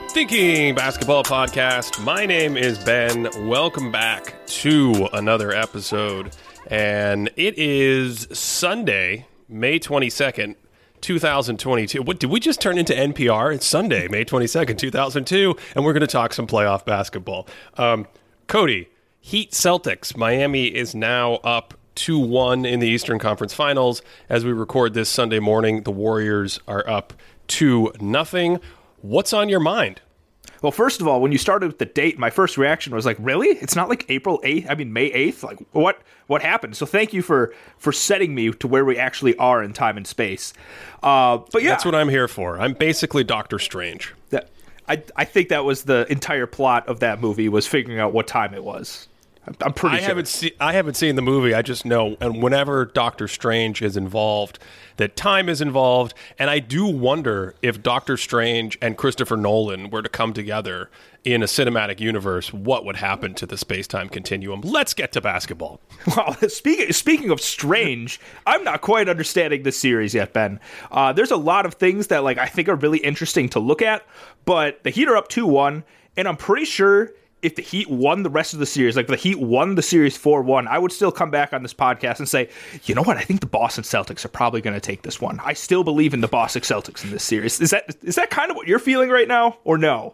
Thinking Basketball Podcast. My name is Ben. Welcome back to another episode. And it is Sunday, May 22nd, 2022. What did we just turn into NPR? It's Sunday, May 22nd, 2002, and we're going to talk some playoff basketball. Cody, Heat Celtics. Miami is now up 2-1 in the Eastern Conference Finals. As we record this Sunday morning, the Warriors are up 2-0. What's on your mind? Well, first of all, when you started with the date, my first reaction was like, really? It's not like April 8th? I mean, May 8th? Like, what happened? So thank you for setting me to where we actually are in time and space. But yeah. That's what I'm here for. I'm basically Doctor Strange. I think that was the entire plot of that movie, was figuring out what time it was. I'm pretty sure. I haven't seen the movie. I just know, and whenever Doctor Strange is involved, that time is involved. And I do wonder if Doctor Strange and Christopher Nolan were to come together in a cinematic universe, what would happen to the space-time continuum? Let's get to basketball. Well, speaking of strange, I'm not quite understanding this series yet, Ben. There's a lot of things that I think are really interesting to look at, but the Heat are up 2-1, and I'm pretty sure if the Heat won the rest of the series, like the Heat won the series 4-1, I would still come back on this podcast and say, you know what, I think the Boston Celtics are probably going to take this one. I still believe in the Boston Celtics in this series. Is that kind of what you're feeling right now, or no?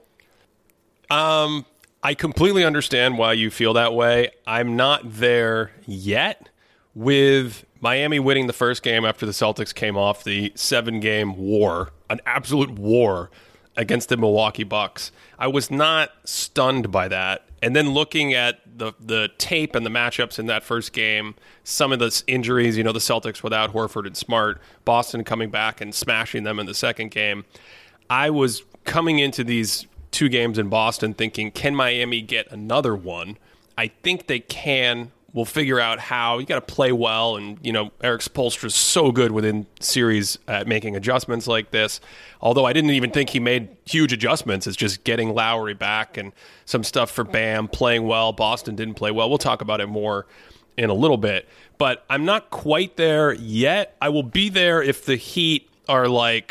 I completely understand why you feel that way. I'm not there yet with Miami winning the first game after the Celtics came off the 7-game war, an absolute war against the Milwaukee Bucks. I was not stunned by that. And then looking at the tape and the matchups in that first game, some of the injuries, the Celtics without Horford and Smart, Boston coming back and smashing them in the second game, I was coming into these 2 games in Boston thinking, can Miami get another one? I think they can. We'll figure out how. You got to play well, and Eric Spoelstra is so good within series at making adjustments like this. Although I didn't even think he made huge adjustments. It's just getting Lowry back and some stuff for Bam, playing well. Boston didn't play well. We'll talk about it more in a little bit. But I'm not quite there yet. I will be there if the Heat are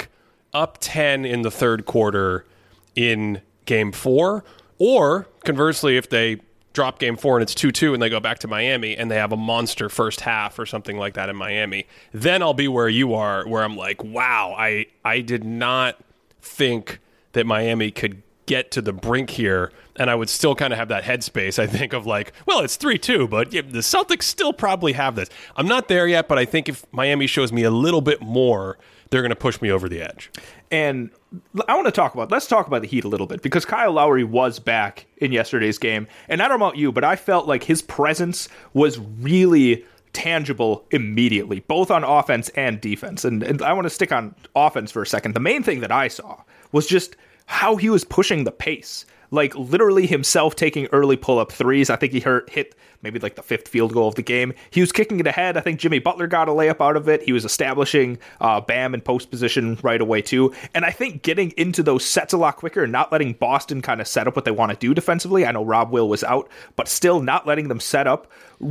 up 10 in the third quarter in Game 4, or conversely, if they drop Game 4 and it's 2-2 and they go back to Miami and they have a monster first half or something like that in Miami, then I'll be where you are, where I'm like, wow, I did not think that Miami could get to the brink here, and I would still kind of have that headspace, I think, of well, it's 3-2, but the Celtics still probably have this. I'm not there yet, but I think if Miami shows me a little bit more, they're going to push me over the edge. And let's talk about the Heat a little bit, because Kyle Lowry was back in yesterday's game. And I don't know about you, but I felt like his presence was really tangible immediately, both on offense and defense. And I want to stick on offense for a second. The main thing that I saw was just how he was pushing the pace. Literally himself taking early pull-up threes. I think he hit maybe the 5th field goal of the game. He was kicking it ahead. I think Jimmy Butler got a layup out of it. He was establishing Bam in post position right away too. And I think getting into those sets a lot quicker and not letting Boston kind of set up what they want to do defensively. I know Rob Will was out, but still not letting them set up.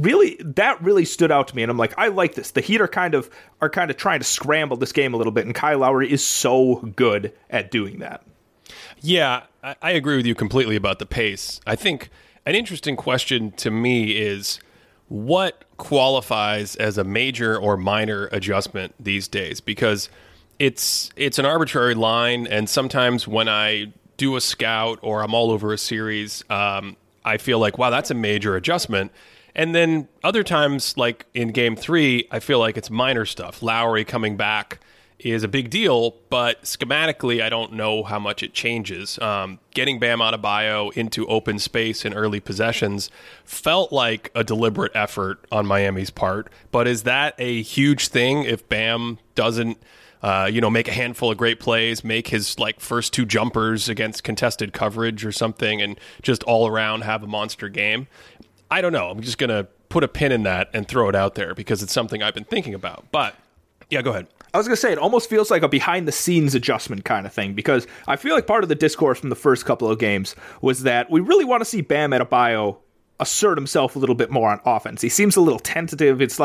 That really stood out to me. And I'm like, I like this. The Heat are kind of trying to scramble this game a little bit. And Kyle Lowry is so good at doing that. Yeah, I agree with you completely about the pace. I think an interesting question to me is what qualifies as a major or minor adjustment these days? Because it's an arbitrary line, and sometimes when I do a scout or I'm all over a series, I feel like, wow, that's a major adjustment. And then other times, like in Game 3, I feel like it's minor stuff. Lowry coming back is a big deal, but schematically, I don't know how much it changes. Getting Bam Adebayo into open space in early possessions felt like a deliberate effort on Miami's part, but is that a huge thing if Bam doesn't make a handful of great plays, make his first 2 jumpers against contested coverage or something, and just all around have a monster game? I don't know. I'm just going to put a pin in that and throw it out there because it's something I've been thinking about. But yeah, go ahead. I was going to say, it almost feels like a behind-the-scenes adjustment kind of thing, because I feel like part of the discourse from the first couple of games was that we really want to see Bam Adebayo assert himself a little bit more on offense. He seems a little tentative. It's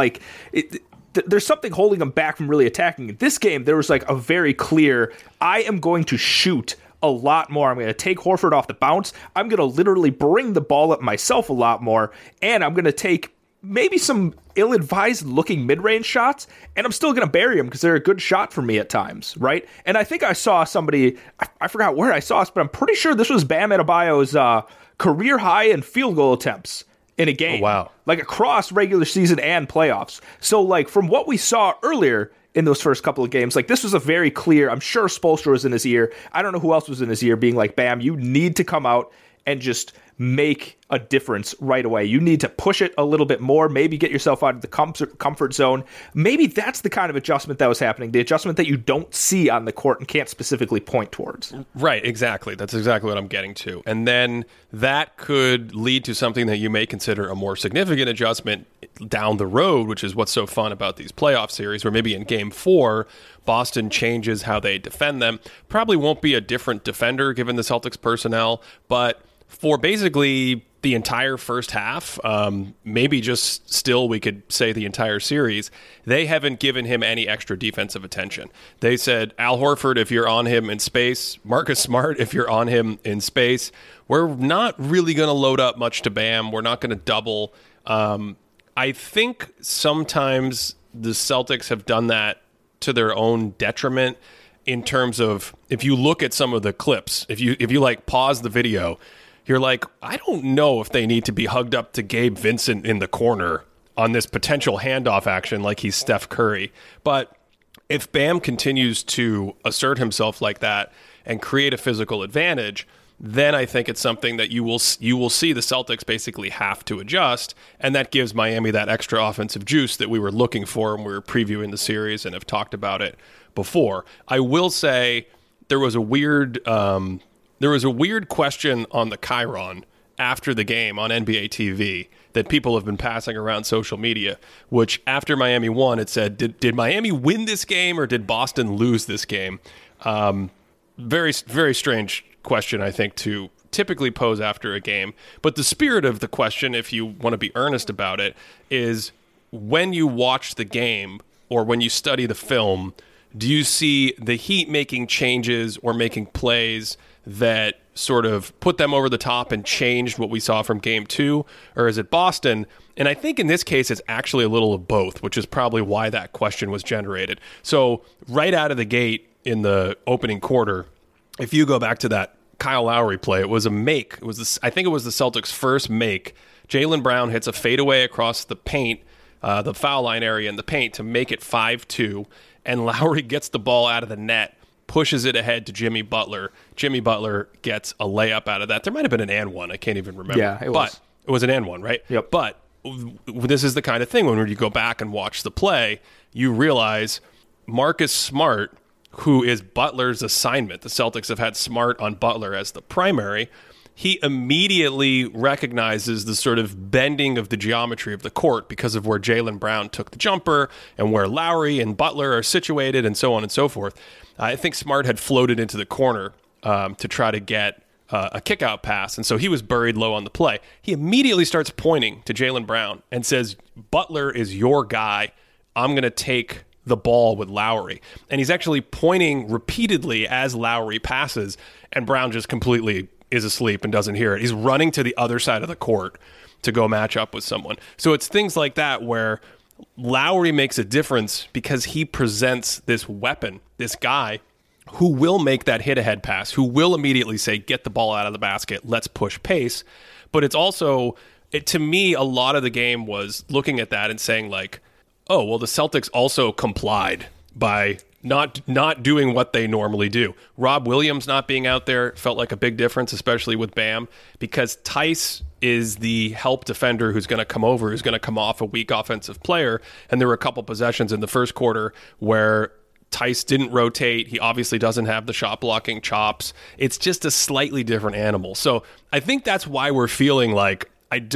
there's something holding him back from really attacking. In this game, there was a very clear, I am going to shoot a lot more. I'm going to take Horford off the bounce. I'm going to literally bring the ball up myself a lot more. And I'm going to take maybe some ill-advised looking mid-range shots, and I'm still going to bury them because they're a good shot for me at times, right? And I think I saw somebody, I forgot where I saw this, but I'm pretty sure this was Bam Adebayo's career high in field goal attempts in a game. Oh, wow. Like across regular season and playoffs. So like from what we saw earlier in those first couple of games, like this was a very clear, I'm sure Spoelstra was in his ear. I don't know who else was in his ear being like, Bam, you need to come out and just make a difference right away. You need to push it a little bit more, maybe get yourself out of the comfort zone. Maybe that's the kind of adjustment that was happening, the adjustment that you don't see on the court and can't specifically point towards. Right, exactly. That's exactly what I'm getting to. And then that could lead to something that you may consider a more significant adjustment down the road, which is what's so fun about these playoff series, where maybe in Game 4, Boston changes how they defend them. Probably won't be a different defender given the Celtics personnel, but for basically the entire first half, maybe just still we could say the entire series, they haven't given him any extra defensive attention. They said, Al Horford, if you're on him in space, Marcus Smart, if you're on him in space, we're not really going to load up much to Bam. We're not going to double. I think sometimes the Celtics have done that to their own detriment in terms of, if you look at some of the clips, if you like pause the video, you're like, I don't know if they need to be hugged up to Gabe Vincent in the corner on this potential handoff action like he's Steph Curry. But if Bam continues to assert himself like that and create a physical advantage, then I think it's something that you will see the Celtics basically have to adjust, and that gives Miami that extra offensive juice that we were looking for when we were previewing the series and have talked about it before. I will say there was a weird question on the Chyron after the game on NBA TV that people have been passing around social media, which after Miami won, it said, did Miami win this game or did Boston lose this game? Very, very strange question, I think, to typically pose after a game. But the spirit of the question, if you want to be earnest about it, is when you watch the game or when you study the film, do you see the Heat making changes or making plays that sort of put them over the top and changed what we saw from Game 2? Or is it Boston? And I think in this case, it's actually a little of both, which is probably why that question was generated. So right out of the gate in the opening quarter, if you go back to that Kyle Lowry play, it was a make. I think it was the Celtics' first make. Jaylen Brown hits a fadeaway across the paint, the foul line area in the paint to make it 5-2, and Lowry gets the ball out of the net, pushes it ahead to Jimmy Butler. Jimmy Butler gets a layup out of that. There might have been an and one. I can't even remember. Yeah, it was. But it was an and one, right? Yep. But this is the kind of thing when you go back and watch the play, you realize Marcus Smart, who is Butler's assignment. The Celtics have had Smart on Butler as the primary. He immediately recognizes the sort of bending of the geometry of the court because of where Jaylen Brown took the jumper and where Lowry and Butler are situated and so on and so forth. I think Smart had floated into the corner to try to get a kick-out pass, and so he was buried low on the play. He immediately starts pointing to Jaylen Brown and says, Butler is your guy. I'm going to take the ball with Lowry. And he's actually pointing repeatedly as Lowry passes, and Brown just completely is asleep and doesn't hear it. He's running to the other side of the court to go match up with someone. So it's things like that where Lowry makes a difference because he presents this weapon, this guy who will make that hit-ahead pass, who will immediately say, get the ball out of the basket, let's push pace. But it's also, to me, a lot of the game was looking at that and saying, like, oh, well, the Celtics also complied by not doing what they normally do. Rob Williams not being out there felt like a big difference, especially with Bam, because Tice is the help defender who's going to come over, who's going to come off a weak offensive player. And there were a couple possessions in the first quarter where Tice didn't rotate. He obviously doesn't have the shot blocking chops. It's just a slightly different animal. So I think that's why we're feeling like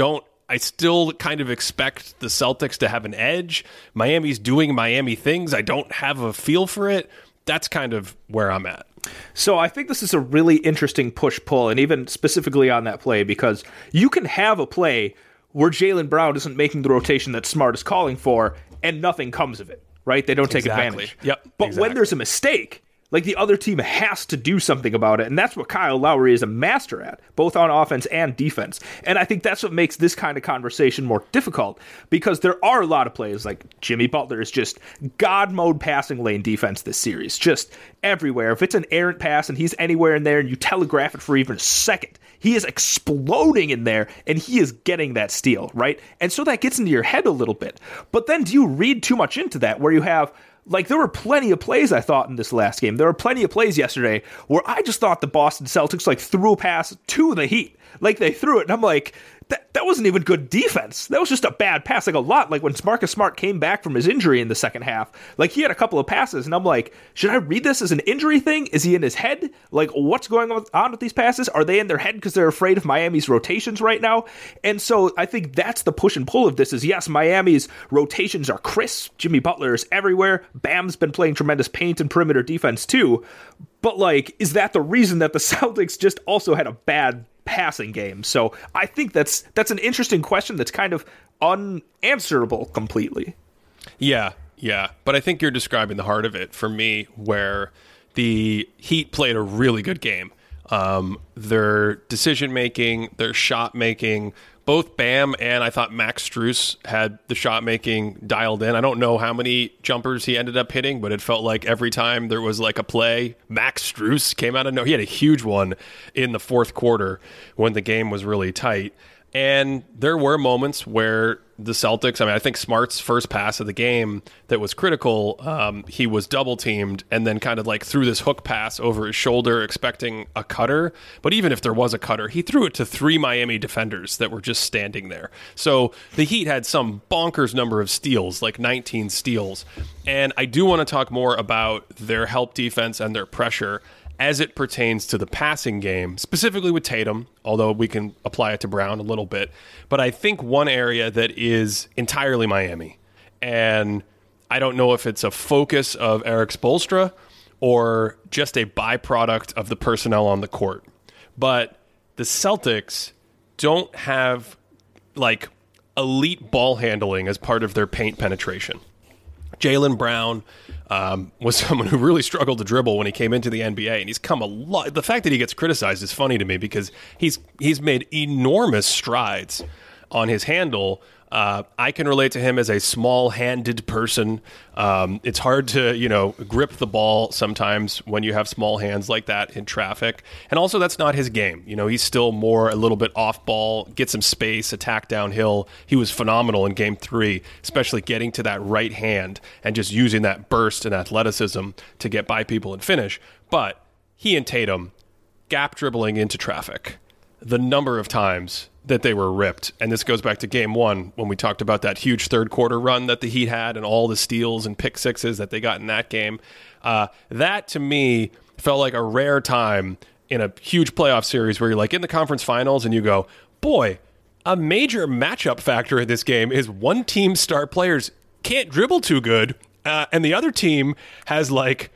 I still kind of expect the Celtics to have an edge. Miami's doing Miami things. I don't have a feel for it. That's kind of where I'm at. So I think this is a really interesting push-pull, and even specifically on that play, because you can have a play where Jaylen Brown isn't making the rotation that Smart is calling for, and nothing comes of it, right? They don't take advantage. Yep. But when there's a mistake, Like, the other team has to do something about it, and that's what Kyle Lowry is a master at, both on offense and defense. And I think that's what makes this kind of conversation more difficult, because there are a lot of plays, like Jimmy Butler is just God mode passing lane defense this series, just everywhere. If it's an errant pass and he's anywhere in there and you telegraph it for even a second, he is exploding in there, and he is getting that steal, right? And so that gets into your head a little bit. But then do you read too much into that, where you have, like, there were plenty of plays, I thought, in this last game. There were plenty of plays yesterday where I just thought the Boston Celtics, like, threw a pass to the Heat. Like, they threw it, and I'm like, that wasn't even good defense. That was just a bad pass. Like, a lot. Like, when Marcus Smart came back from his injury in the second half, like, he had a couple of passes, and I'm like, should I read this as an injury thing? Is he in his head? Like, what's going on with these passes? Are they in their head because they're afraid of Miami's rotations right now? And so I think that's the push and pull of this is, yes, Miami's rotations are crisp. Jimmy Butler is everywhere. Bam's been playing tremendous paint and perimeter defense too. But, like, is that the reason that the Celtics just also had a bad passing game? So I think that's an interesting question that's kind of unanswerable completely. Yeah. But I think you're describing the heart of it for me, where the Heat played a really good game. Their decision-making, their shot-making, both Bam and I thought Max Strus had the shot-making dialed in. I don't know how many jumpers he ended up hitting, but it felt like every time there was like a play, Max Strus came out of nowhere. He had a huge one in the fourth quarter when the game was really tight. And there were moments where the Celtics, I think Smart's first pass of the game that was critical, he was double teamed and then kind of like threw this hook pass over his shoulder expecting a cutter. But even if there was a cutter, he threw it to 3 Miami defenders that were just standing there. So the Heat had some bonkers number of steals, like 19 steals. And I do want to talk more about their help defense and their pressure as it pertains to the passing game, specifically with Tatum, although we can apply it to Brown a little bit. But I think one area that is entirely Miami, and I don't know if it's a focus of Eric Spoelstra or just a byproduct of the personnel on the court, but the Celtics don't have, like, elite ball handling as part of their paint penetration. Jaylen Brown was someone who really struggled to dribble when he came into the NBA, and he's come a lot. The fact that he gets criticized is funny to me because he's made enormous strides on his handle. I can relate to him as a small-handed person. It's hard to, grip the ball sometimes when you have small hands like that in traffic. And also, that's not his game. He's still more a little bit off ball, get some space, attack downhill. He was phenomenal in Game 3, especially getting to that right hand and just using that burst and athleticism to get by people and finish. But he and Tatum gap dribbling into traffic. The number of times that they were ripped. And this goes back to Game 1 when we talked about that huge third quarter run that the Heat had and all the steals and pick sixes that they got in that game. That, to me, felt like a rare time in a huge playoff series where you're like in the conference finals and you go, boy, a major matchup factor in this game is one team's star players can't dribble too good, and the other team has like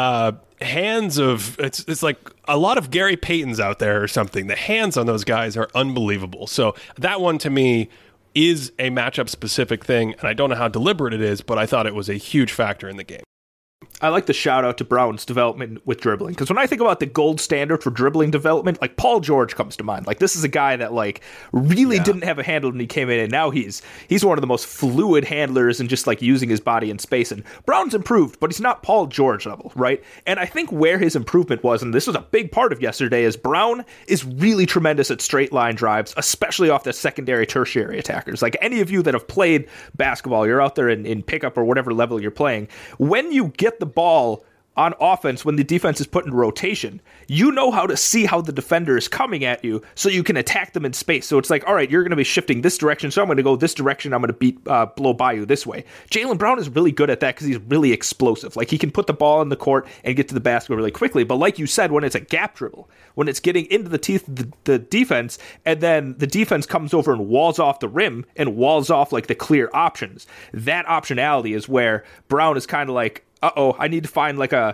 hands of it's like a lot of Gary Paytons out there or something. The hands on those guys are unbelievable. So that one to me is a matchup specific thing, and I don't know how deliberate it is, but I thought it was a huge factor in the game. I like the shout out to Brown's development with dribbling, because when I think about the gold standard for dribbling development, like Paul George comes to mind. Like, this is a guy that like really didn't have a handle when he came in, and now he's one of the most fluid handlers and just like using his body in space. And Brown's improved, but he's not Paul George level, right? And I think where his improvement was, and this was a big part of yesterday, is Brown is really tremendous at straight line drives, especially off the secondary, tertiary attackers. Like, any of you that have played basketball, you're out there in pickup or whatever level you're playing, when you get the ball on offense, when the defense is put in rotation, you know how to see how the defender is coming at you so you can attack them in space. So it's like, all right, you're going to be shifting this direction, so I'm going to go this direction, I'm going to blow by you this way. Jaylen Brown is really good at that because he's really explosive. Like, he can put the ball in the court and get to the basket really quickly. But like you said, when it's a gap dribble, when it's getting into the teeth of the defense, and then the defense comes over and walls off the rim and walls off like the clear options, that optionality is where Brown is kind of like, I need to find like a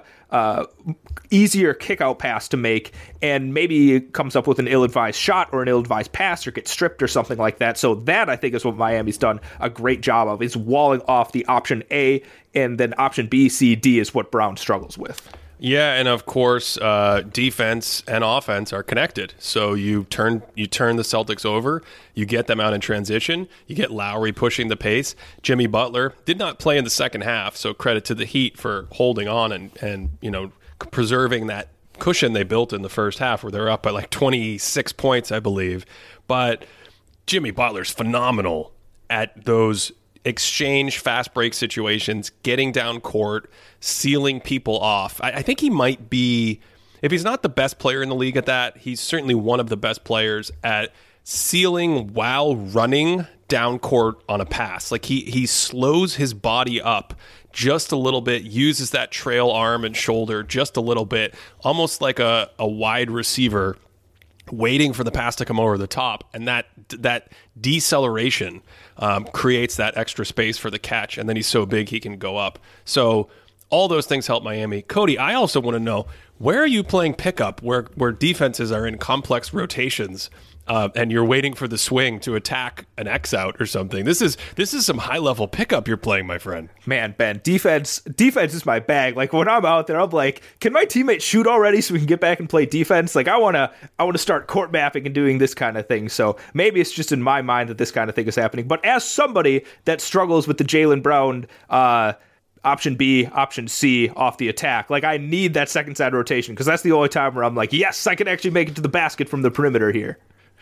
easier kick out pass to make, and maybe it comes up with an ill-advised shot or an ill-advised pass or gets stripped or something like that. So that, I think, is what Miami's done a great job of, is walling off the option A, and then option B, C, D is what Brown struggles with. Yeah, and of course, defense and offense are connected. So you turn the Celtics over, you get them out in transition, you get Lowry pushing the pace. Jimmy Butler did not play in the second half, so credit to the Heat for holding on and preserving that cushion they built in the first half, where they're up by like 26 points, I believe. But Jimmy Butler's phenomenal at those exchange fast break situations, getting down court, sealing people off. I think he might be, if he's not the best player in the league at that, he's certainly one of the best players at sealing while running down court on a pass. Like he slows his body up just a little bit, uses that trail arm and shoulder just a little bit, almost like a wide receiver waiting for the pass to come over the top, and that deceleration creates that extra space for the catch, and then he's so big he can go up. So all those things help Miami. Cody, I also want to know, where are you playing pickup where defenses are in complex rotations and you're waiting for the swing to attack an X out or something? This is some high level pickup you're playing, my friend. Man, Ben, defense is my bag. Like when I'm out there, I'm like, can my teammate shoot already so we can get back and play defense? Like I want to start court mapping and doing this kind of thing. So maybe it's just in my mind that this kind of thing is happening. But as somebody that struggles with the Jaylen Brown option B, option C off the attack, like I need that second side rotation, because that's the only time where I'm like, yes, I can actually make it to the basket from the perimeter here.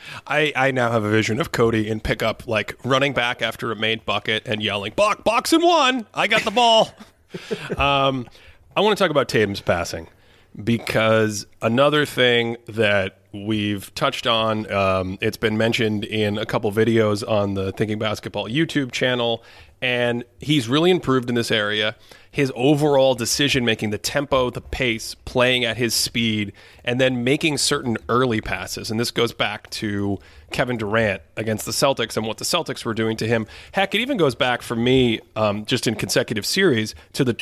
I now have a vision of Cody in pickup, like running back after a made bucket and yelling, box and one, I got the ball. I want to talk about Tatum's passing, because another thing that we've touched on, it's been mentioned in a couple videos on the Thinking Basketball YouTube channel, and he's really improved in this area. His overall decision-making, the tempo, the pace, playing at his speed, and then making certain early passes. And this goes back to Kevin Durant against the Celtics and what the Celtics were doing to him. Heck, it even goes back for me, just in consecutive series, to the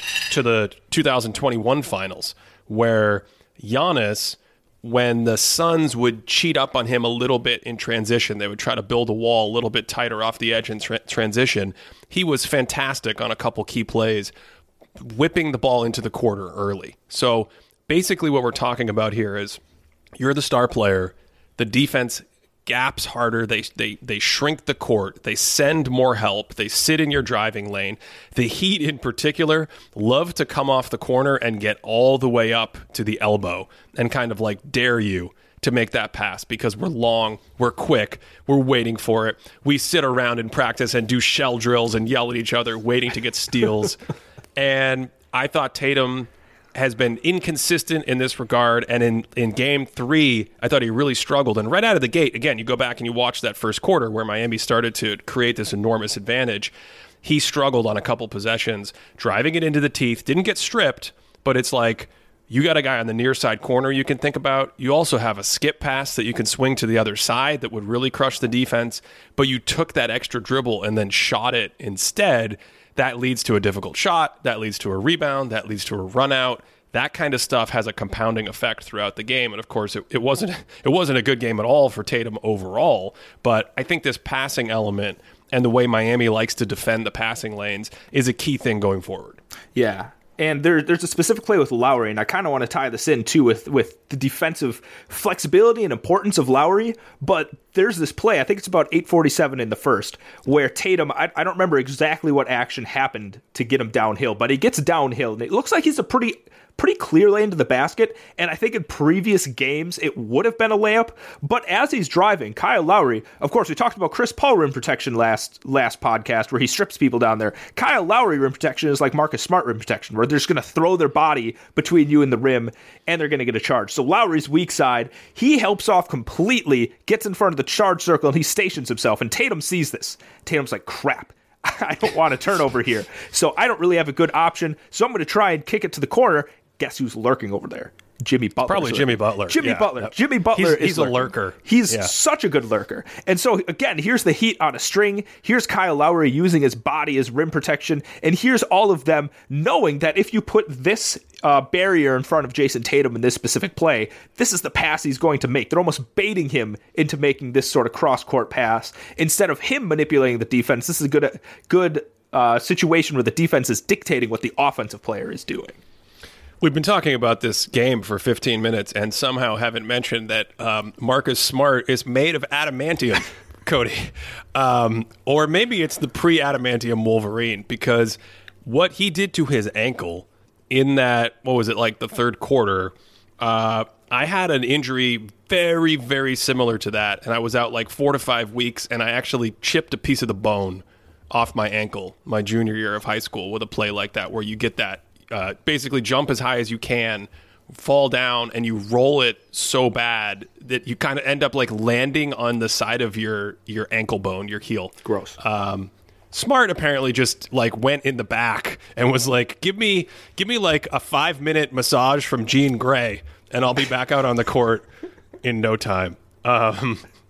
2021 finals, where Giannis, when the Suns would cheat up on him a little bit in transition, they would try to build a wall a little bit tighter off the edge in transition. He was fantastic on a couple key plays, whipping the ball into the quarter early. So basically what we're talking about here is you're the star player, the defense gaps harder, they shrink the court, they send more help, they sit in your driving lane. The Heat in particular love to come off the corner and get all the way up to the elbow and kind of like dare you to make that pass, because we're long, we're quick, we're waiting for it. We sit around in practice and do shell drills and yell at each other waiting to get steals. And I thought Tatum has been inconsistent in this regard. And in game 3, I thought he really struggled. And right out of the gate, again, you go back and you watch that first quarter where Miami started to create this enormous advantage. He struggled on a couple possessions, driving it into the teeth, didn't get stripped, but it's like, you got a guy on the near side corner you can think about. You also have a skip pass that you can swing to the other side that would really crush the defense, but you took that extra dribble and then shot it instead. That leads to a difficult shot. That leads to a rebound. That leads to a run out. That kind of stuff has a compounding effect throughout the game. And of course, it wasn't a good game at all for Tatum overall. But I think this passing element and the way Miami likes to defend the passing lanes is a key thing going forward. Yeah. And there's a specific play with Lowry, and I kind of want to tie this in, too, with the defensive flexibility and importance of Lowry. But there's this play, I think it's about 8:47 in the first, where Tatum, I don't remember exactly what action happened to get him downhill, but he gets downhill, and it looks like he's a pretty clear lane to the basket, and I think in previous games it would have been a layup, but as he's driving, Kyle Lowry, of course, we talked about Chris Paul rim protection last podcast where he strips people down there. Kyle Lowry rim protection is like Marcus Smart rim protection, where they're just going to throw their body between you and the rim, and they're going to get a charge. So Lowry's weak side, he helps off completely, gets in front of the charge circle, and he stations himself, and Tatum sees this. Tatum's like, crap, I don't want a turnover here, so I don't really have a good option, so I'm going to try and kick it to the corner. Guess who's lurking over there? Jimmy Butler. Probably Jimmy Butler. Jimmy Butler. Jimmy Butler he's a lurker. He's such a good lurker. And so, again, here's the Heat on a string. Here's Kyle Lowry using his body as rim protection. And here's all of them knowing that if you put this barrier in front of Jason Tatum in this specific play, this is the pass he's going to make. They're almost baiting him into making this sort of cross-court pass. Instead of him manipulating the defense, this is a good situation where the defense is dictating what the offensive player is doing. We've been talking about this game for 15 minutes and somehow haven't mentioned that Marcus Smart is made of adamantium, Cody. Or maybe it's the pre-adamantium Wolverine, because what he did to his ankle in that, what was it, like the third quarter, I had an injury very, very similar to that, and I was out like 4 to 5 weeks, and I actually chipped a piece of the bone off my ankle my junior year of high school with a play like that, where you get that, basically jump as high as you can, fall down, and you roll it so bad that you kind of end up like landing on the side of your ankle bone, your heel. Gross. Smart apparently just like went in the back and was like, give me like a 5-minute massage from Jean Grey and I'll be back out on the court in no time. I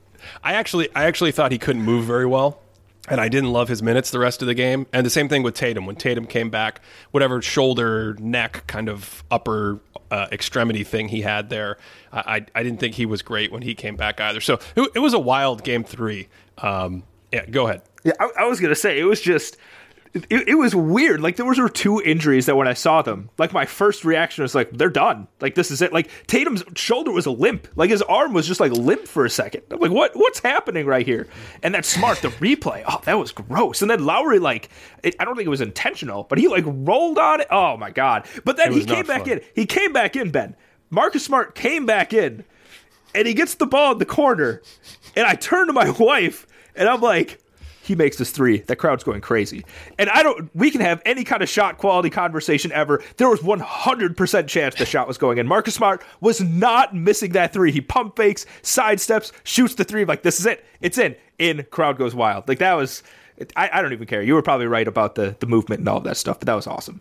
actually thought he couldn't move very well, and I didn't love his minutes the rest of the game. And the same thing with Tatum. When Tatum came back, whatever shoulder, neck, kind of upper extremity thing he had there, I didn't think he was great when he came back either. So it was a wild game 3. Yeah, go ahead. Yeah, I was going to say, it was just... It was weird. Like, there were 2 injuries that when I saw them, like, my first reaction was like, they're done. Like, this is it. Like, Tatum's shoulder was a limp. Like, his arm was just, like, limp for a second. I'm like, what's happening right here? And that's Smart, the replay. Oh, that was gross. And then Lowry, like, I don't think it was intentional, but he, like, rolled on it. Oh, my God. But then he came back in. He came back in, Ben. Marcus Smart came back in, and he gets the ball in the corner. And I turn to my wife, and I'm like... He makes this 3. That crowd's going crazy. And we can have any kind of shot quality conversation ever. There was 100% chance the shot was going in. Marcus Smart was not missing that 3. He pump fakes, sidesteps, shoots the 3. Like, this is it. It's in. Crowd goes wild. Like, that was, I don't even care. You were probably right about the movement and all of that stuff, but that was awesome.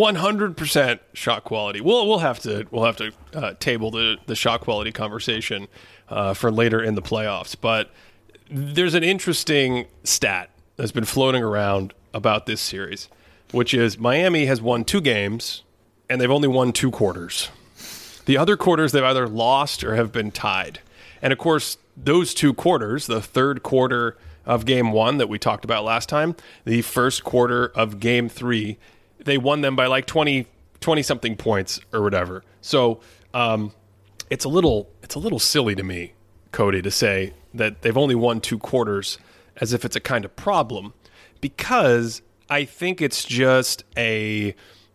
100% shot quality. We'll have to table the shot quality conversation for later in the playoffs, but there's an interesting stat that's been floating around about this series, which is Miami has won 2 games, and they've only won 2 quarters. The other quarters, they've either lost or have been tied. And, of course, those 2 quarters, the third quarter of Game 1 that we talked about last time, the first quarter of Game 3, they won them by like 20-something points or whatever. So it's a little silly to me, Cody, to say that they've only won 2 quarters as if it's a kind of problem, because I think it's just a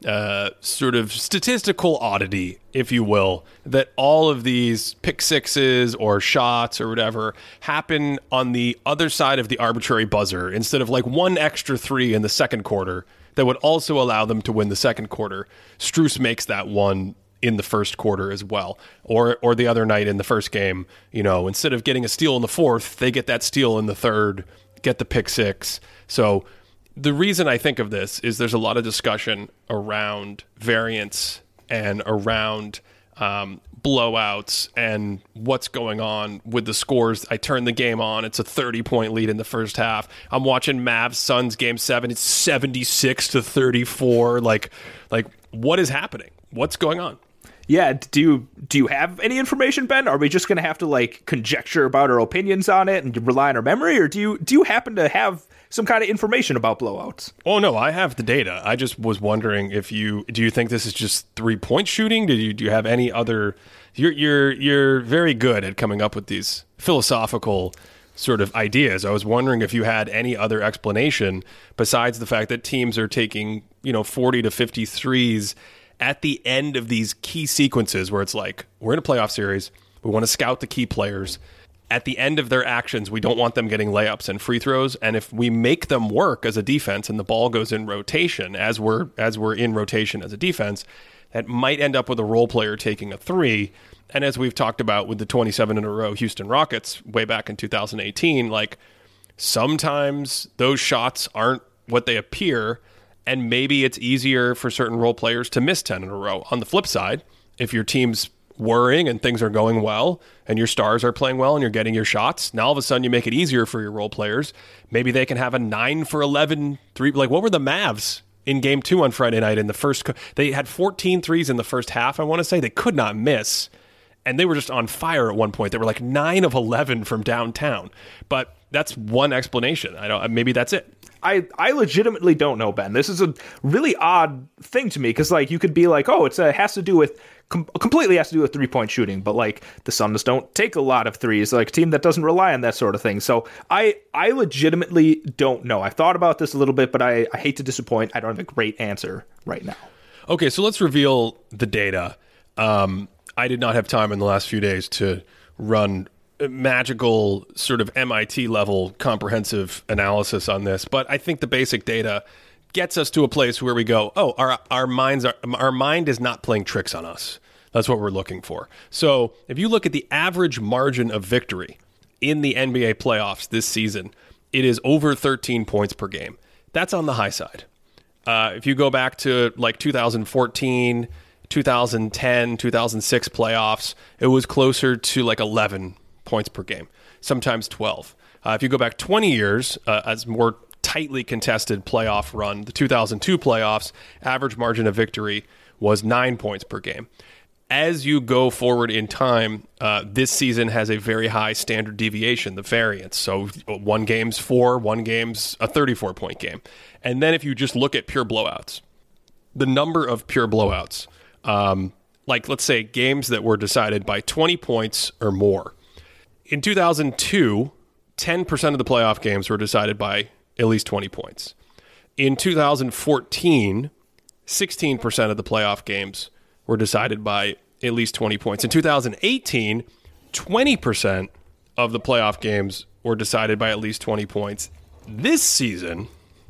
sort of statistical oddity, if you will, that all of these pick sixes or shots or whatever happen on the other side of the arbitrary buzzer instead of like 1 extra 3 in the second quarter that would also allow them to win the second quarter. Strus makes that one in the first quarter as well. Or the other night in the first game, instead of getting a steal in the fourth, they get that steal in the third, get the pick 6. So the reason I think of this is there's a lot of discussion around variance and around blowouts and what's going on with the scores. I turn the game on. It's a 30-point lead in the first half. I'm watching Mavs Suns Game 7. It's 76-34. Like what is happening? What's going on? Yeah, do you have any information, Ben? Are we just going to have to like conjecture about our opinions on it and rely on our memory, or do you happen to have some kind of information about blowouts? Oh no, I have the data. I just was wondering do you think this is just 3-point shooting? Do you have any other? You're very good at coming up with these philosophical sort of ideas. I was wondering if you had any other explanation besides the fact that teams are taking 40 to 50 threes at the end of these key sequences where it's like, we're in a playoff series, we want to scout the key players. At the end of their actions, we don't want them getting layups and free throws. And if we make them work as a defense and the ball goes in rotation, as we're in rotation as a defense, that might end up with a role player taking a 3. And as we've talked about with the 27 in a row Houston Rockets way back in 2018, like sometimes those shots aren't what they appear. And maybe it's easier for certain role players to miss 10 in a row. On the flip side, if your team's worrying and things are going well and your stars are playing well and you're getting your shots, now all of a sudden you make it easier for your role players. Maybe they can have a 9 for 11 3. Like, what were the Mavs in Game 2 on Friday night in the first? They had 14 threes in the first half, I want to say. They could not miss. And they were just on fire at one point. They were like 9 of 11 from downtown. But that's one explanation. Maybe that's it. I legitimately don't know, Ben. This is a really odd thing to me because, like, you could be like, oh, has to do with completely has to do with 3-point shooting, but like the Suns don't take a lot of threes, like a team that doesn't rely on that sort of thing. So I legitimately don't know. I've thought about this a little bit, but I hate to disappoint. I don't have a great answer right now. Okay, so let's reveal the data. I did not have time in the last few days to run magical sort of MIT level comprehensive analysis on this, but I think the basic data gets us to a place where we go, oh, our mind is not playing tricks on us. That's what we're looking for. So if you look at the average margin of victory in the NBA playoffs this season, it is over 13 points per game. That's on the high side. If you go back to like 2014, 2010, 2006 playoffs, it was closer to like 11 points per game, sometimes 12. If you go back 20 years, as more tightly contested playoff run, the 2002 playoffs, average margin of victory was 9 points per game. As you go forward in time, this season has a very high standard deviation, the variance. So one game's 4, one game's a 34-point game. And then if you just look at pure blowouts, the number of pure blowouts, like let's say games that were decided by 20 points or more. In 2002, 10% of the playoff games were decided by at least 20 points. In 2014, 16% of the playoff games were decided by at least 20 points. In 2018, 20% of the playoff games were decided by at least 20 points. This season,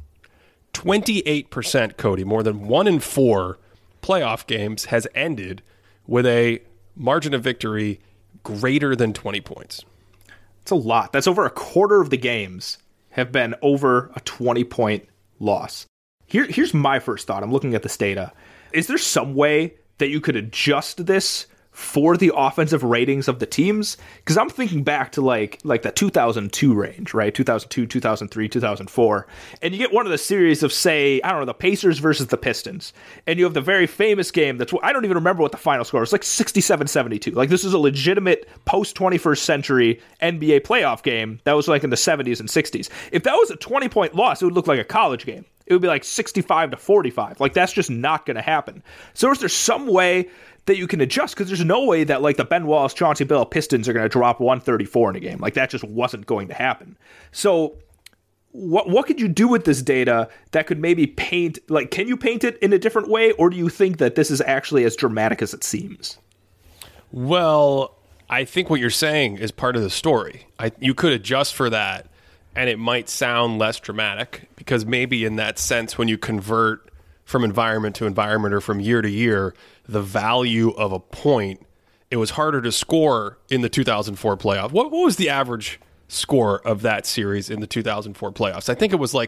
28%, Cody, more than 1 in 4 playoff games has ended with a margin of victory greater than 20 points. It's a lot. That's over a quarter of the games have been over a 20-point loss. Here's my first thought. I'm looking at this data. Is there some way that you could adjust this for the offensive ratings of the teams? Because I'm thinking back to like the 2002 range, right? 2002, 2003, 2004. And you get one of the series of, say, I don't know, the Pacers versus the Pistons. And you have the very famous game that's, I don't even remember what the final score was, like 67-72. Like, this is a legitimate post-21st century NBA playoff game that was like in the 70s and 60s. If that was a 20-point loss, it would look like a college game. It would be like 65-45. Like, that's just not going to happen. So is there some way that you can adjust? Because there's no way that like the Ben Wallace, Chauncey Billups Pistons are going to drop 134 in a game. Like, that just wasn't going to happen. So what could you do with this data that could maybe paint, like, can you paint it in a different way? Or do you think that this is actually as dramatic as it seems? Well, I think what you're saying is part of the story. You could adjust for that, and it might sound less dramatic, because maybe in that sense, when you convert from environment to environment or from year to year, the value of a point, it was harder to score in the 2004 playoff. What was the average score of that series in the 2004 playoffs? I think it was like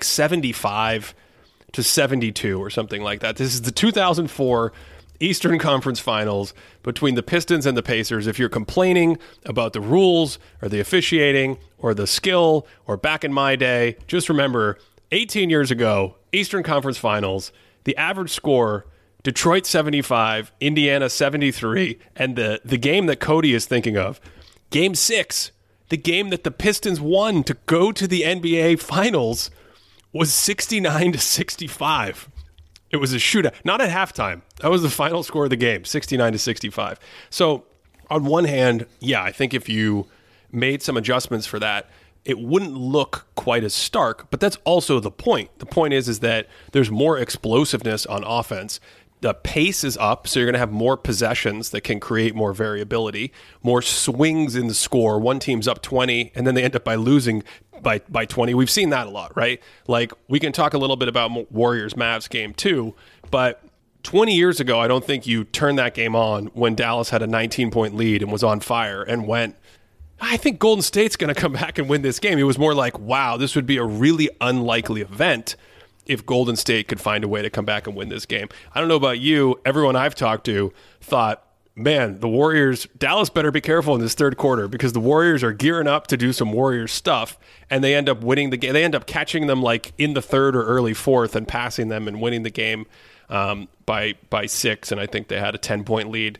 75-72 or something like that. This is the 2004 Eastern Conference Finals between the Pistons and the Pacers. If you're complaining about the rules or the officiating or the skill, or back in my day, just remember 18 years ago, Eastern Conference Finals, the average score, Detroit 75, Indiana 73, and the game that Cody is thinking of, Game 6, the game that the Pistons won to go to the NBA Finals, was 69-65. It was a shootout, not at halftime. That was the final score of the game, 69-65. So on one hand, yeah, I think if you made some adjustments for that, it wouldn't look quite as stark, but that's also the point. The point is that there's more explosiveness on offense. The pace is up, so you're going to have more possessions that can create more variability, more swings in the score. One team's up 20, and then they end up by losing by 20. We've seen that a lot, right? Like, we can talk a little bit about Warriors-Mavs game too, but 20 years ago, I don't think you turned that game on when Dallas had a 19-point lead and was on fire and went, I think Golden State's going to come back and win this game. It was more like, wow, this would be a really unlikely event if Golden State could find a way to come back and win this game. I don't know about you. Everyone I've talked to thought, man, the Warriors, Dallas better be careful in this third quarter, because the Warriors are gearing up to do some Warriors stuff, and they end up winning the game. They end up catching them like in the third or early fourth and passing them and winning the game by 6, and I think they had a 10-point lead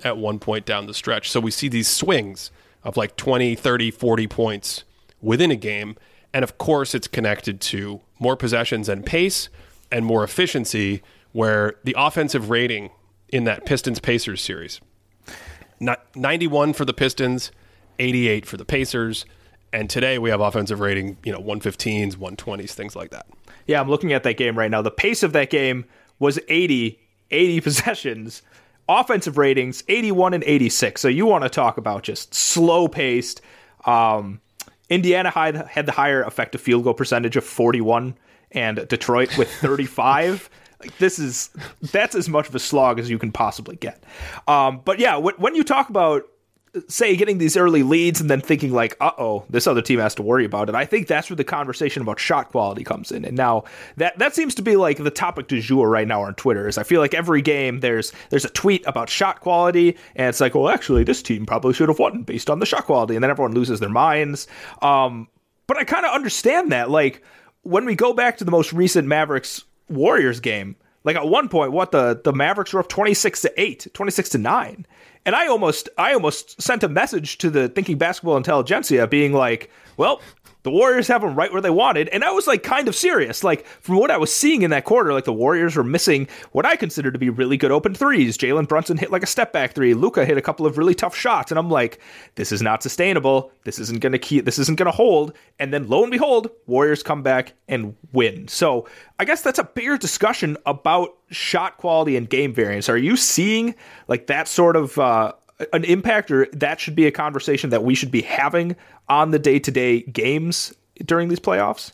at one point down the stretch. So we see these swings of like 20, 30, 40 points within a game. And of course, it's connected to more possessions and pace and more efficiency, where the offensive rating in that Pistons-Pacers series, 91 for the Pistons, 88 for the Pacers. And today we have offensive rating, 115s, 120s, things like that. Yeah, I'm looking at that game right now. The pace of that game was 80 possessions. Offensive ratings, 81 and 86. So you want to talk about just slow-paced. Indiana had the higher effective field goal percentage of 41, and Detroit with 35. That's as much of a slog as you can possibly get. But yeah, when you talk about, say, getting these early leads and then thinking like, this other team has to worry about it, I think that's where the conversation about shot quality comes in. And now that seems to be like the topic du jour right now on Twitter. Is I feel like every game there's a tweet about shot quality, and it's like, well, actually, this team probably should have won based on the shot quality, and then everyone loses their minds. But I kind of understand that. Like, when we go back to the most recent Mavericks-Warriors game, like at one point, the Mavericks were up 26-8, 26-9. And I almost sent a message to the Thinking Basketball Intelligentsia being like, well, the Warriors have them right where they wanted. And I was like kind of serious. Like, from what I was seeing in that quarter, like the Warriors were missing what I consider to be really good open threes. Jalen Brunson hit like a step back three. Luka hit a couple of really tough shots. And I'm like, this is not sustainable. This isn't going to hold. And then lo and behold, Warriors come back and win. So I guess that's a bigger discussion about shot quality and game variance. Are you seeing like that sort of an impact, or that should be a conversation that we should be having on the day-to-day games during these playoffs?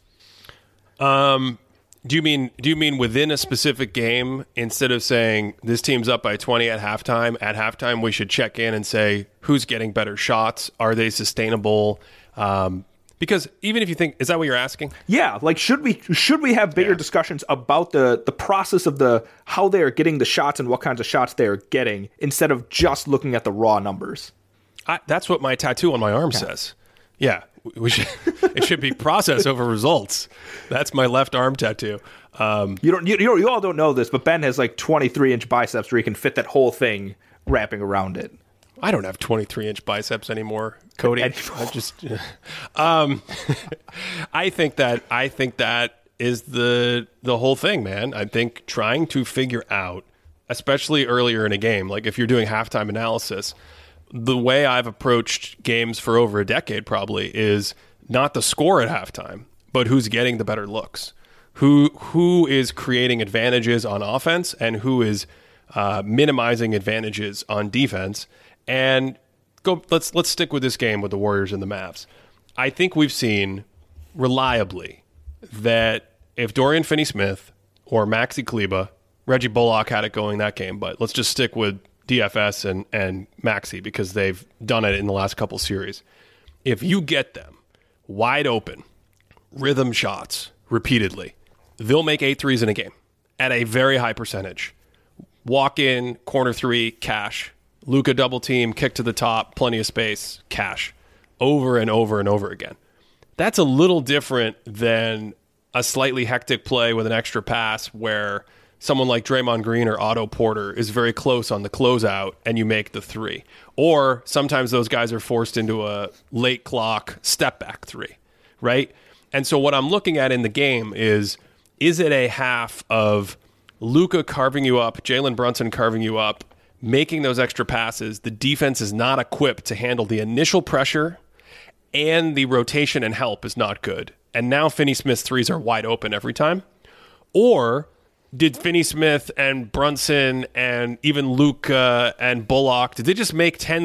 Do you mean within a specific game, instead of saying this team's up by 20 at halftime, we should check in and say who's getting better shots? Are they sustainable? Because even if you think, is that what you're asking? Yeah, like should we have bigger discussions about the process of how they are getting the shots and what kinds of shots they are getting, instead of just looking at the raw numbers? That's what my tattoo on my arm says. Yeah, it should be process over results. That's my left arm tattoo. You all don't know this, but Ben has like 23-inch biceps where he can fit that whole thing wrapping around it. I don't have 23-inch biceps anymore, Cody. I think that is the whole thing, man. I think trying to figure out, especially earlier in a game, like if you're doing halftime analysis, the way I've approached games for over a decade probably is not the score at halftime, but who's getting the better looks, who is creating advantages on offense and who is minimizing advantages on defense. And let's stick with this game with the Warriors and the Mavs. I think we've seen reliably that if Dorian Finney-Smith or Maxi Kleber, Reggie Bullock had it going that game, but let's just stick with DFS and Maxi because they've done it in the last couple series. If you get them wide open, rhythm shots repeatedly, they'll make 8 threes in a game at a very high percentage. Walk in, corner three, cash. Luka double team, kick to the top, plenty of space, cash. Over and over and over again. That's a little different than a slightly hectic play with an extra pass where someone like Draymond Green or Otto Porter is very close on the closeout and you make the three. Or sometimes those guys are forced into a late clock step back three, right? And so what I'm looking at in the game is it a half of Luka carving you up, Jalen Brunson carving you up, making those extra passes? The defense is not equipped to handle the initial pressure, and the rotation and help is not good. And now Finney-Smith's threes are wide open every time. Or did Finney-Smith and Brunson and even Luka and Bullock, did they just make 14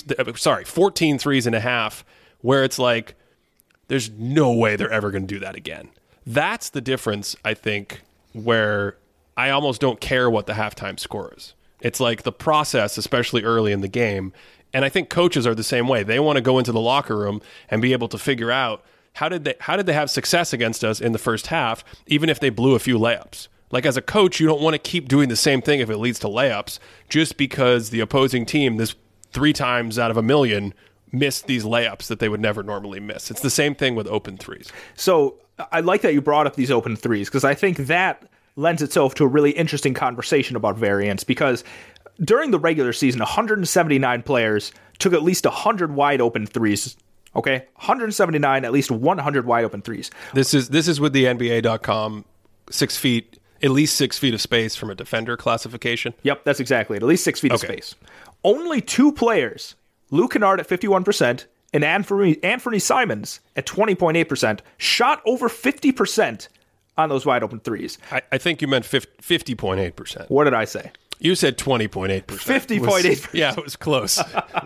threes and a half, where it's like, there's no way they're ever going to do that again? That's the difference, I think, where I almost don't care what the halftime score is. It's like the process, especially early in the game. And I think coaches are the same way. They want to go into the locker room and be able to figure out how did they have success against us in the first half, even if they blew a few layups. Like, as a coach, you don't want to keep doing the same thing if it leads to layups, just because the opposing team, this 3 times out of a million, missed these layups that they would never normally miss. It's the same thing with open threes. So I like that you brought up these open threes, because I think that lends itself to a really interesting conversation about variance, because during the regular season, 179 players took at least 100 wide open threes. Okay, 179, at least 100 wide open threes. This is with the NBA.com 6 feet, at least 6 feet of space from a defender classification. Yep, that's exactly it. At least 6 feet of space. Only 2 players, Luke Kennard at 51% and Anthony Simons at 20.8%, shot over 50% on those wide open threes. I think you meant 50.8%. What did I say? You said 20.8%. 50.8%. Yeah, it was close.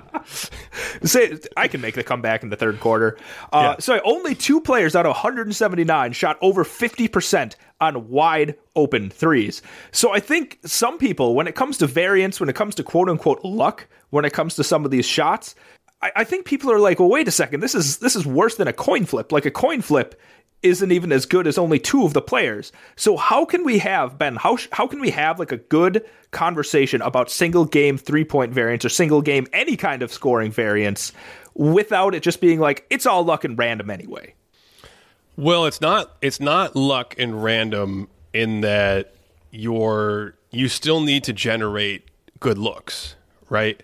Say, I can make the comeback in the third quarter. So only 2 players out of 179 shot over 50% on wide open threes. So I think some people, when it comes to variance, when it comes to quote unquote luck, when it comes to some of these shots, I think people are like, well, wait a second, this is worse than a coin flip. Like a coin flip isn't even as good as only 2 of the players. So how can we have, Ben, how can we have like a good conversation about single game 3-point variance or single game any kind of scoring variance without it just being like, it's all luck and random anyway? Well, it's not luck and random in that you still need to generate good looks, right?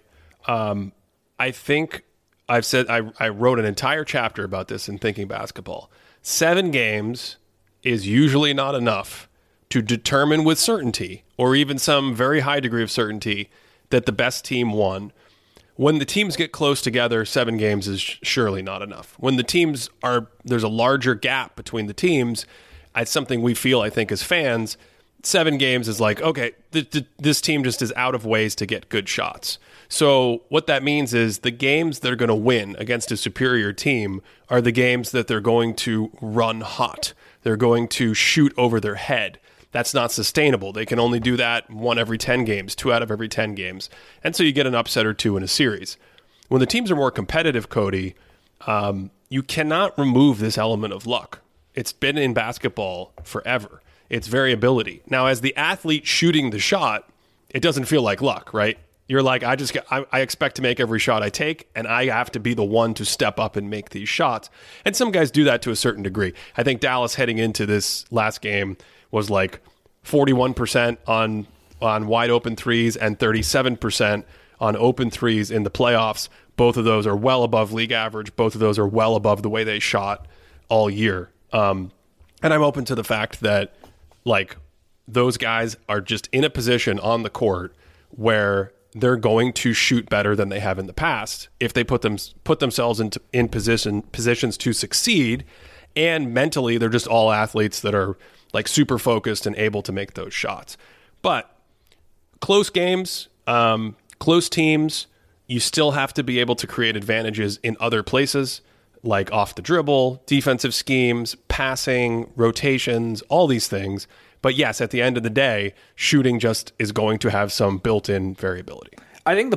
I think I've said, I wrote an entire chapter about this in Thinking Basketball. 7 games is usually not enough to determine with certainty, or even some very high degree of certainty, that the best team won. When the teams get close together, 7 games is surely not enough. When the teams there's a larger gap between the teams, it's something we feel, I think, as fans, 7 games is like, okay, this team just is out of ways to get good shots. So what that means is the games that are going to win against a superior team are the games that they're going to run hot. They're going to shoot over their head. That's not sustainable. They can only do that 1 every 10 games, 2 out of every 10 games. And so you get an upset or 2 in a series. When the teams are more competitive, Cody, you cannot remove this element of luck. It's been in basketball forever. It's variability. Now, as the athlete shooting the shot, it doesn't feel like luck, right? You're like, I expect to make every shot I take, and I have to be the one to step up and make these shots. And some guys do that to a certain degree. I think Dallas heading into this last game was like 41% on wide open threes and 37% on open threes in the playoffs. Both of those are well above league average. Both of those are well above the way they shot all year. And I'm open to the fact that like those guys are just in a position on the court where they're going to shoot better than they have in the past if they put themselves in positions to succeed. And mentally, they're just all athletes that are like super focused and able to make those shots. But close games, close teams, you still have to be able to create advantages in other places, like off the dribble, defensive schemes, passing, rotations, all these things. But yes, at the end of the day, shooting just is going to have some built-in variability. I think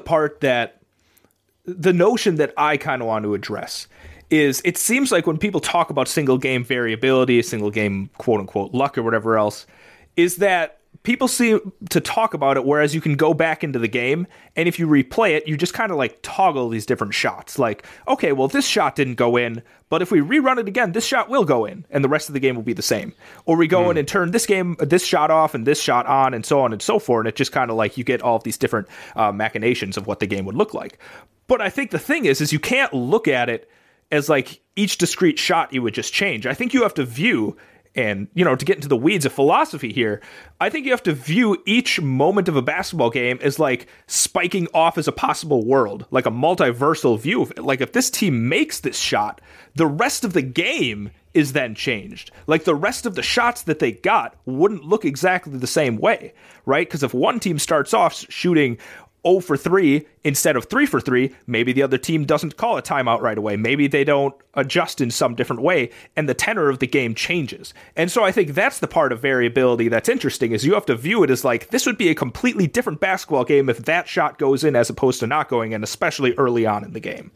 the notion that I kind of want to address is it seems like when people talk about single game variability, single game quote unquote luck or whatever else, is that people seem to talk about it, whereas you can go back into the game, and if you replay it, you just kind of like toggle these different shots. Like, okay, well, this shot didn't go in, but if we rerun it again, this shot will go in, and the rest of the game will be the same. Or we go in and turn this shot off and this shot on, and so on and so forth, and it just kind of like you get all of these different machinations of what the game would look like. But I think the thing is you can't look at it as like each discrete shot you would just change. I think you have to view, and, you know, to get into the weeds of philosophy here, I think you have to view each moment of a basketball game as like spiking off as a possible world, like a multiversal view of it. Like if this team makes this shot, the rest of the game is then changed. Like the rest of the shots that they got wouldn't look exactly the same way, right? Because if one team starts off shooting 0 for 3 instead of 3 for 3, maybe the other team doesn't call a timeout right away. Maybe they don't adjust in some different way, and the tenor of the game changes. And so I think that's the part of variability that's interesting, is you have to view it as like, this would be a completely different basketball game if that shot goes in as opposed to not going in, especially early on in the game.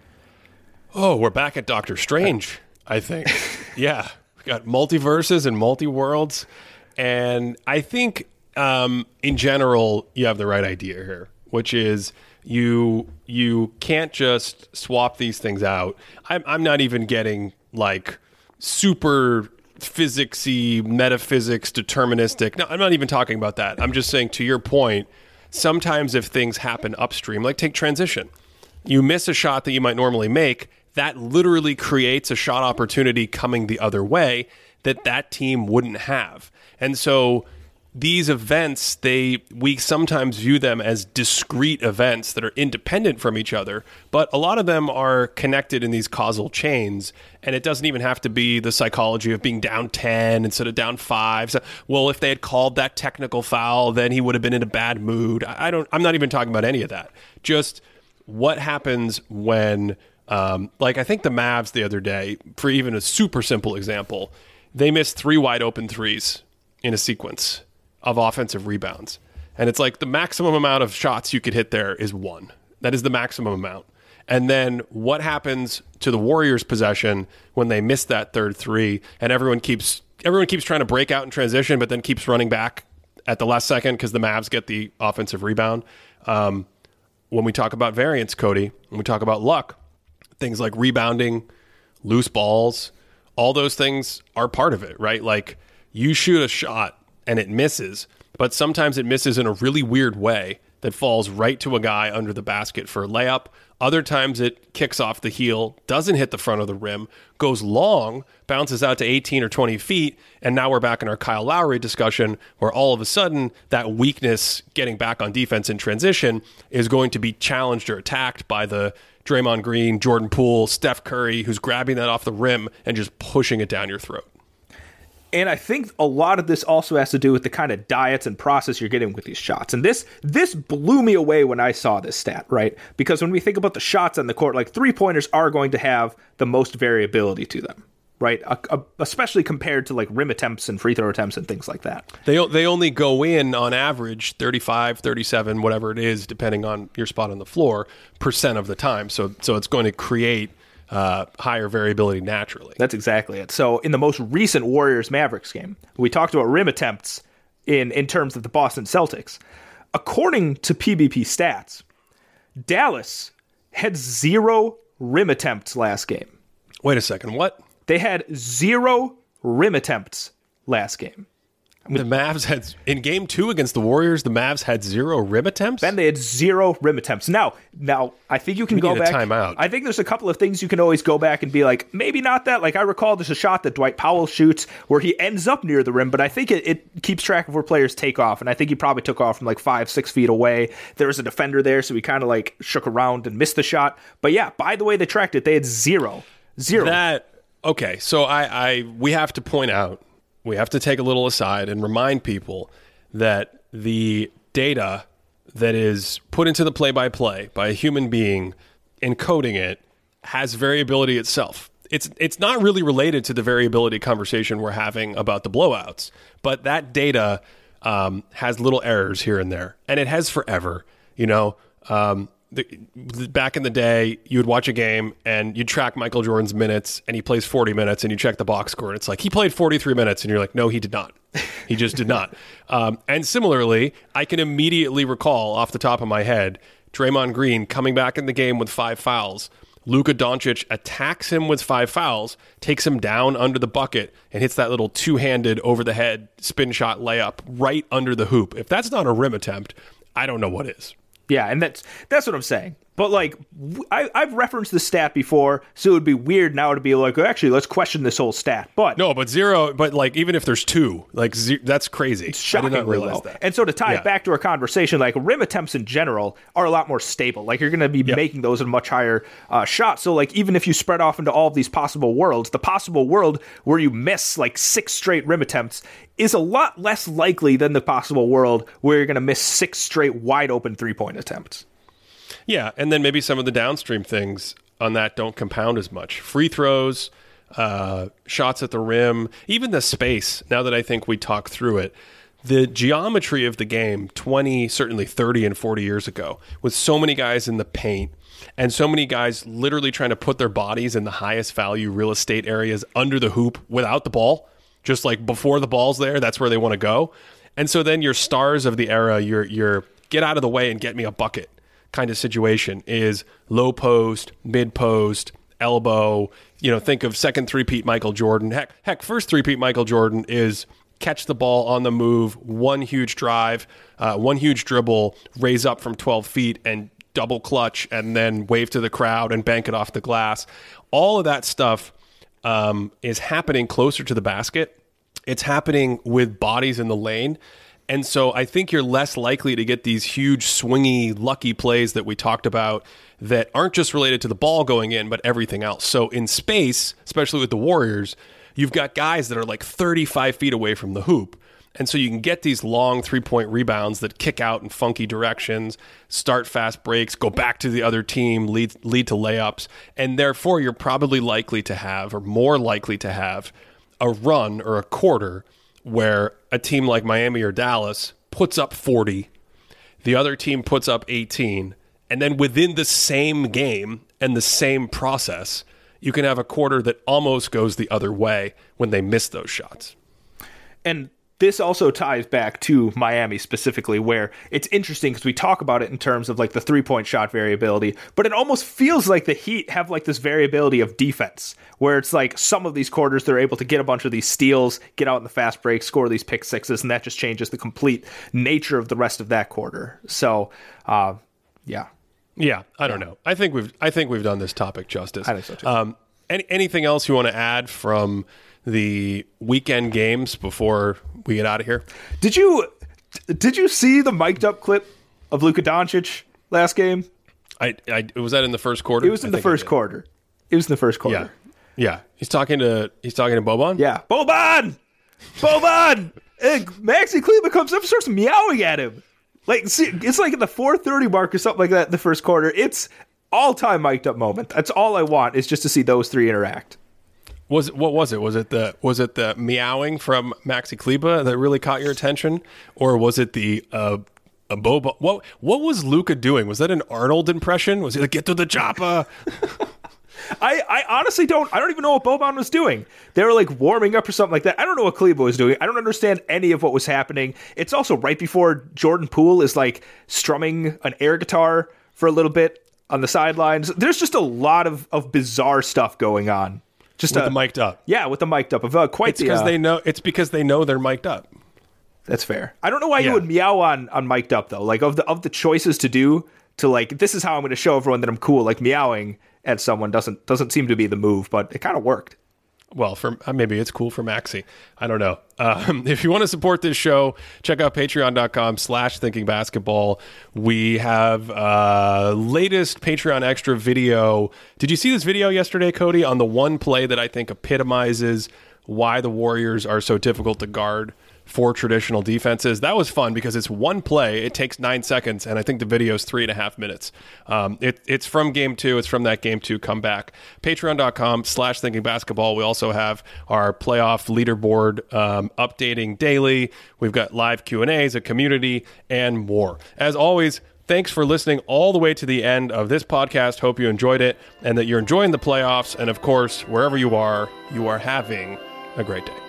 Oh, we're back at Doctor Strange, I think. Yeah, we got multiverses and multi-worlds, and I think in general, you have the right idea here, which is you can't just swap these things out. I'm not even getting like super physicsy, metaphysics, deterministic. No, I'm not even talking about that. I'm just saying, to your point, sometimes if things happen upstream, like take transition, you miss a shot that you might normally make, that literally creates a shot opportunity coming the other way that team wouldn't have. And so these events, we sometimes view them as discrete events that are independent from each other, but a lot of them are connected in these causal chains, and it doesn't even have to be the psychology of being down 10 instead of down 5. So, well, if they had called that technical foul, then he would have been in a bad mood. I'm not even talking about any of that. Just what happens when, like I think the Mavs the other day, for even a super simple example, they missed 3 wide open threes in a sequence of offensive rebounds. And it's like the maximum amount of shots you could hit there is 1. That is the maximum amount. And then what happens to the Warriors' possession when they miss that third 3 and everyone keeps trying to break out in transition but then keeps running back at the last second because the Mavs get the offensive rebound. When we talk about variance, Cody, when we talk about luck, things like rebounding, loose balls, all those things are part of it, right? Like you shoot a shot and it misses, but sometimes it misses in a really weird way that falls right to a guy under the basket for a layup. Other times it kicks off the heel, doesn't hit the front of the rim, goes long, bounces out to 18 or 20 feet, and now we're back in our Kyle Lowry discussion where all of a sudden that weakness getting back on defense in transition is going to be challenged or attacked by the Draymond Green, Jordan Poole, Steph Curry, who's grabbing that off the rim and just pushing it down your throat. And I think a lot of this also has to do with the kind of diets and process you're getting with these shots. And this blew me away when I saw this stat, right? Because when we think about the shots on the court, like three-pointers are going to have the most variability to them, right? Especially compared to like rim attempts and free throw attempts and things like that. They only go in on average 35, 37, whatever it is, depending on your spot on the floor, % of the time. So it's going to create higher variability naturally. That's exactly it. So in the most recent Warriors-Mavericks game, we talked about rim attempts in terms of the Boston Celtics. According to PBP stats, Dallas had 0 rim attempts last game. Wait a second, what? They had 0 rim attempts last game. The Mavs had, in game 2 against the Warriors, the Mavs had 0 rim attempts? Then they had 0 rim attempts. Now, I think you can go back. Timeout. I think there's a couple of things you can always go back and be like, maybe not that. Like, I recall there's a shot that Dwight Powell shoots where he ends up near the rim, but I think it keeps track of where players take off. And I think he probably took off from like 5-6 feet away. There was a defender there, so he kind of like shook around and missed the shot. But yeah, by the way they tracked it, they had 0. Okay, so we have to point out, we have to take a little aside and remind people that the data that is put into the play-by-play by a human being encoding it has variability itself. It's not really related to the variability conversation we're having about the blowouts, but that data has little errors here and there, and it has forever. You know, back in the day, you would watch a game and you'd track Michael Jordan's minutes and he plays 40 minutes and you check the box score and it's like, he played 43 minutes and you're like, no, he did not. He just did not. And similarly, I can immediately recall off the top of my head, Draymond Green coming back in the game with 5 fouls. Luka Doncic attacks him with 5 fouls, takes him down under the bucket and hits that little two-handed over the head spin shot layup right under the hoop. If that's not a rim attempt, I don't know what is. Yeah, and that's what I'm saying. But, like, I've referenced the stat before, so it would be weird now to be like, actually, let's question this whole stat. But no, but 0, but, like, even if there's 2, like, that's crazy. It's shocking. I did not realize that. And so to tie it back to our conversation, like, rim attempts in general are a lot more stable. Like, you're going to be making those at a much higher shot. So, like, even if you spread off into all of these possible worlds, the possible world where you miss, like, 6 straight rim attempts is a lot less likely than the possible world where you're going to miss 6 straight wide-open three-point attempts. Yeah, and then maybe some of the downstream things on that don't compound as much. Free throws, shots at the rim, even the space, now that I think we talk through it, the geometry of the game 20, certainly 30 and 40 years ago, with so many guys in the paint and so many guys literally trying to put their bodies in the highest value real estate areas under the hoop without the ball, just like before the ball's there, that's where they want to go. And so then your stars of the era, your get out of the way and get me a bucket kind of situation is low post, mid post, elbow. You know, think of second three-peat Michael Jordan. Heck, first three-peat Michael Jordan is catch the ball on the move, one huge drive, one huge dribble, raise up from 12 feet and double clutch, and then wave to the crowd and bank it off the glass. All of that stuff is happening closer to the basket. It's happening with bodies in the lane. And so I think you're less likely to get these huge, swingy, lucky plays that we talked about that aren't just related to the ball going in, but everything else. So in space, especially with the Warriors, you've got guys that are like 35 feet away from the hoop. And so you can get these long three-point rebounds that kick out in funky directions, start fast breaks, go back to the other team, lead to layups. And therefore, you're probably likely to have, or more likely to have, a run or a quarter where a team like Miami or Dallas puts up 40, the other team puts up 18, and then within the same game and the same process, you can have a quarter that almost goes the other way when they miss those shots. And this also ties back to Miami specifically, where it's interesting because we talk about it in terms of like the 3-point shot variability, but it almost feels like the Heat have like this variability of defense, where it's like some of these quarters they're able to get a bunch of these steals, get out in the fast break, score these pick sixes, and that just changes the complete nature of the rest of that quarter. So, yeah. Yeah, I don't know. I think we've done this topic justice. I think so too. Anything else you want to add from the weekend games before we get out of here? Did you see the mic'd up clip of Luka Doncic last game? Was that in the first quarter? It was in the first quarter. It was in the first quarter. Yeah. He's talking to Boban? Yeah. Boban! And Maxi Kleber comes up and starts meowing at him. Like, see, it's like in the 4:30 mark or something like that in the first quarter. It's all-time mic'd up moment. That's all I want, is just to see those three interact. What was it? Was it the meowing from Maxi Kleber that really caught your attention, or was it the Boban? What was Luka doing? Was that an Arnold impression? Was he like, "Get to the chopper"? I honestly don't even know what Boban was doing. They were like warming up or something like that. I don't know what Kleber was doing. I don't understand any of what was happening. It's also right before Jordan Poole is like strumming an air guitar for a little bit on the sidelines. There's just a lot of bizarre stuff going on. Just with the mic'd up. Yeah, with the mic'd up. It's because they know they're mic'd up. That's fair. I don't know why you would meow on mic'd up though. Like of the choices to do, to like, this is how I'm going to show everyone that I'm cool. Like meowing at someone doesn't seem to be the move, but it kind of worked. Well, maybe it's cool for Maxi. I don't know. If you want to support this show, check out patreon.com/thinkingbasketball. We have latest Patreon extra video. Did you see this video yesterday, Cody, on the one play that I think epitomizes why the Warriors are so difficult to guard for traditional defenses? That was fun because it's one play. It takes 9 seconds, and I think the video is 3.5 minutes. It's from game 2. It's from that game 2 comeback. Patreon.com/thinkingbasketball. We also have our playoff leaderboard updating daily. We've got live Q&As, a community, and more. As always, thanks for listening all the way to the end of this podcast. Hope you enjoyed it and that you're enjoying the playoffs. And of course, wherever you are having a great day.